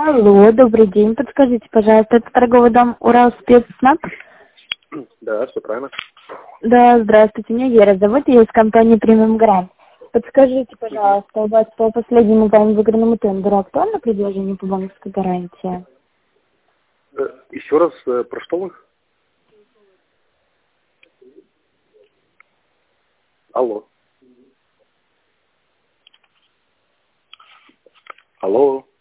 Алло, добрый день. Подскажите, пожалуйста, это торговый дом Уралспецснаб? Да, все правильно. Да, здравствуйте, меня Вера зовут, я из компании Premium Grand. Подскажите, Мгм. пожалуйста, у вас по последнему вам выигранному тендеру актуально предложение по банковской гарантии? Еще раз, про что вы? Алло. Алло.